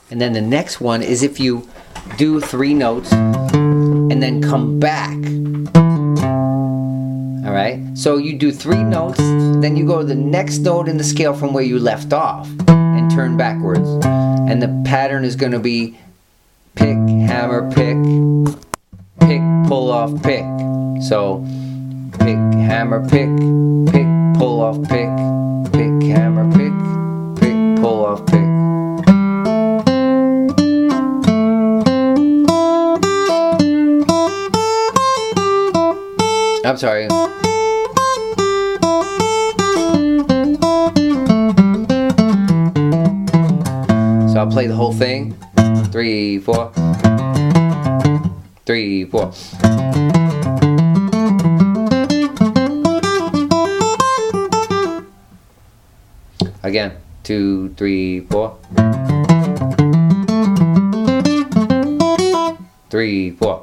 And then the next one is if you do 3 notes and then come back. Alright? So you do 3 notes, then you go to the next note in the scale from where you left off and turn backwards. And the pattern is going to be pick, hammer, pick, pick, pull off, pick. So pick, hammer, pick, pick, pull off, pick, pick, hammer, pick, pick, pull off, pick. I'm sorry. So I'll play the whole thing. 3, 4. 3, 4. Again. 2, 3, 4. 3, 4.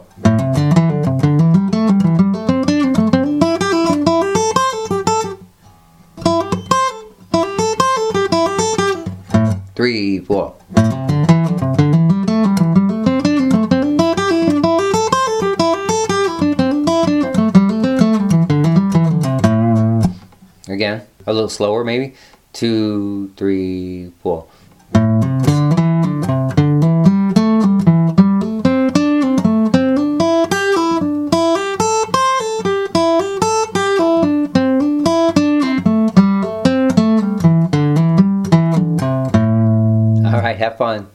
Three, 4. Again, a little slower maybe. 2, 3, 4. All right, have fun.